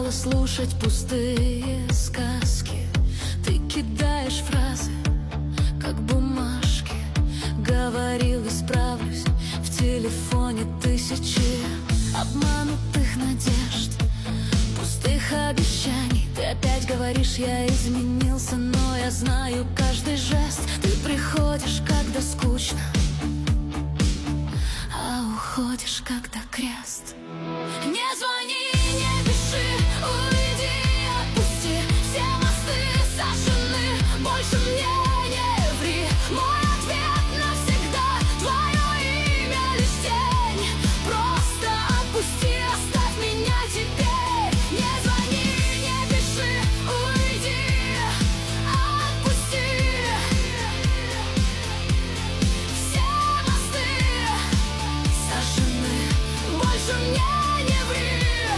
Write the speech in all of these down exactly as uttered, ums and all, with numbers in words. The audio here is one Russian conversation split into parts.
устала слушать пустые сказки. Ты кидаешь фразы, как бумажки. Говорил, исправлюсь, в телефоне тысячи обманутых надежд, пустых обещаний. Ты опять говоришь, я изменился, но я знаю каждый жест. Ты приходишь, когда скучно, а уходишь, когда крест. Не звони, не пиши, уйди, отпусти. Все мосты сожжены, больше мне не ври. Мой ответ навсегда твое имя лишь тень. Просто отпусти, оставь меня теперь. Не звони, не пиши, уйди, отпусти. Все мосты сожжены, больше мне не ври.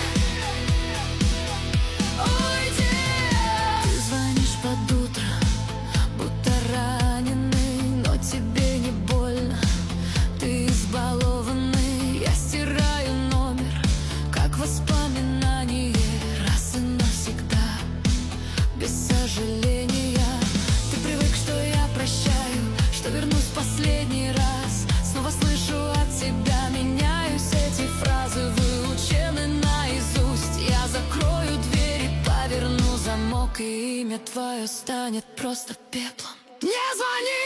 Уйди. Ты звонишь под утро, будто раненый, но тебе не больно. Ты избалованный, я стираю номер, как воспоминание, раз и навсегда, без сожаления. Ты привык, что я прощаю, что вернусь в последний раз. Снова слышу от тебя, меняюсь, эти фразы выучены наизусть. Я закрою дверь и поверну замок, и имя твое станет просто пеплом. Не звони!